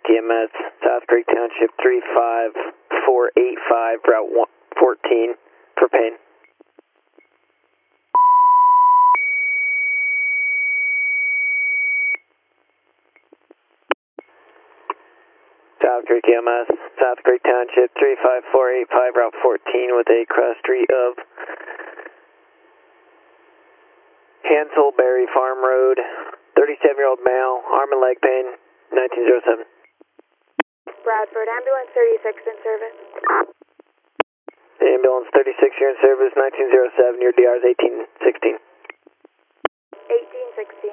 TMS, South Creek Township 35485, Route 14, for pain. South Creek EMS, South Creek Township 35485, Route 14 with a cross street of Hansel-Berry Farm Road, 37-year-old male, arm and leg pain, 1907. Bradford, ambulance 36 in service. Ambulance 36 here in service, 1907, your DR is 1816. 1816.